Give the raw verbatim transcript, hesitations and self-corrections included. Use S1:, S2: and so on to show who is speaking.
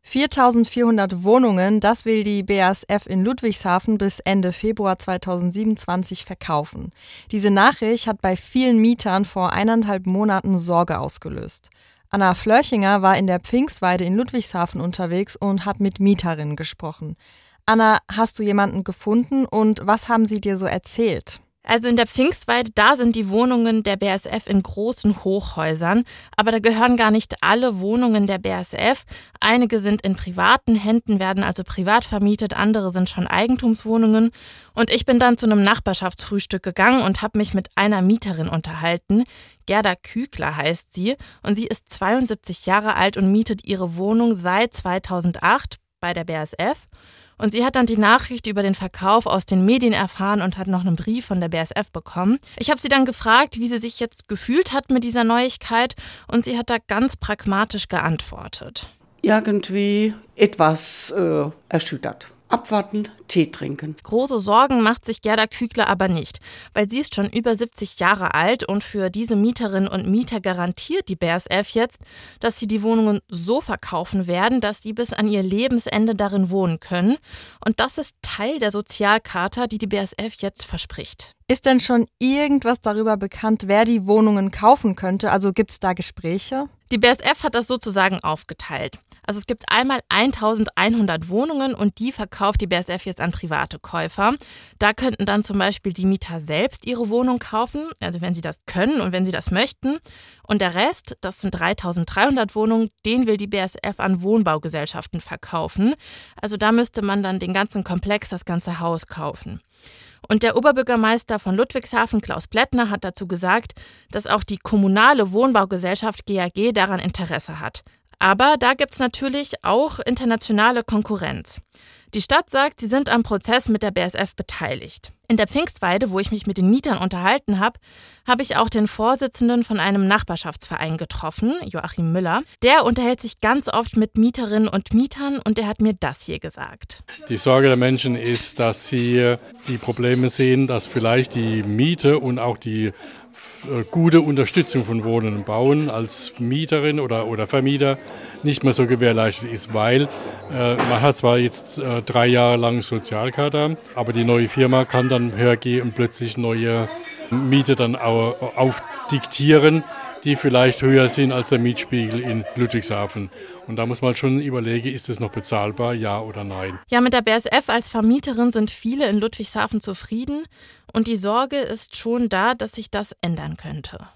S1: viertausendvierhundert Wohnungen, das will die B A S F in Ludwigshafen bis Ende Februar zweitausendsiebenundzwanzig verkaufen. Diese Nachricht hat bei vielen Mietern vor eineinhalb Monaten Sorge ausgelöst. Anna Flörchinger war in der Pfingstweide in Ludwigshafen unterwegs und hat mit Mieterinnen gesprochen. Anna, hast du jemanden gefunden und was haben sie dir so erzählt?
S2: Also in der Pfingstweide, da sind die Wohnungen der B A S F in großen Hochhäusern, aber da gehören gar nicht alle Wohnungen der B A S F. Einige sind in privaten Händen, werden also privat vermietet, andere sind schon Eigentumswohnungen. Und ich bin dann zu einem Nachbarschaftsfrühstück gegangen und habe mich mit einer Mieterin unterhalten. Gerda Kügler heißt sie und sie ist zweiundsiebzig Jahre alt und mietet ihre Wohnung seit zweitausendacht bei der B A S F. Und sie hat dann die Nachricht über den Verkauf aus den Medien erfahren und hat noch einen Brief von der B A S F bekommen. Ich habe sie dann gefragt, wie sie sich jetzt gefühlt hat mit dieser Neuigkeit und sie hat da ganz pragmatisch geantwortet.
S3: Irgendwie etwas äh, erschüttert. Abwarten, Tee trinken.
S2: Große Sorgen macht sich Gerda Kügler aber nicht, weil sie ist schon über siebzig Jahre alt und für diese Mieterinnen und Mieter garantiert die B A S F jetzt, dass sie die Wohnungen so verkaufen werden, dass sie bis an ihr Lebensende darin wohnen können. Und das ist Teil der Sozialcharta, die die B A S F jetzt verspricht.
S1: Ist denn schon irgendwas darüber bekannt, wer die Wohnungen kaufen könnte? Also gibt es da Gespräche?
S2: Die B A S F hat das sozusagen aufgeteilt. Also es gibt einmal eintausendeinhundert Wohnungen und die verkauft die B A S F jetzt an private Käufer. Da könnten dann zum Beispiel die Mieter selbst ihre Wohnung kaufen, also wenn sie das können und wenn sie das möchten. Und der Rest, das sind dreitausenddreihundert Wohnungen, den will die B A S F an Wohnbaugesellschaften verkaufen. Also da müsste man dann den ganzen Komplex, das ganze Haus kaufen. Und der Oberbürgermeister von Ludwigshafen, Klaus Plättner, hat dazu gesagt, dass auch die kommunale Wohnbaugesellschaft G A G daran Interesse hat. Aber da gibt es natürlich auch internationale Konkurrenz. Die Stadt sagt, sie sind am Prozess mit der B A S F beteiligt. In der Pfingstweide, wo ich mich mit den Mietern unterhalten habe, habe ich auch den Vorsitzenden von einem Nachbarschaftsverein getroffen, Joachim Müller. Der unterhält sich ganz oft mit Mieterinnen und Mietern und der hat mir das hier gesagt.
S4: Die Sorge der Menschen ist, dass sie die Probleme sehen, dass vielleicht die Miete und auch die gute Unterstützung von Wohnen und Bauen als Mieterin oder, oder Vermieter nicht mehr so gewährleistet ist, weil äh, man hat zwar jetzt äh, drei Jahre lang Sozialcharta, aber die neue Firma kann dann hergehen und plötzlich neue Miete dann auch aufdiktieren, die vielleicht höher sind als der Mietspiegel in Ludwigshafen. Und da muss man schon überlegen, ist es noch bezahlbar, ja oder nein.
S2: Ja, mit der B A S F als Vermieterin sind viele in Ludwigshafen zufrieden und die Sorge ist schon da, dass sich das ändern könnte.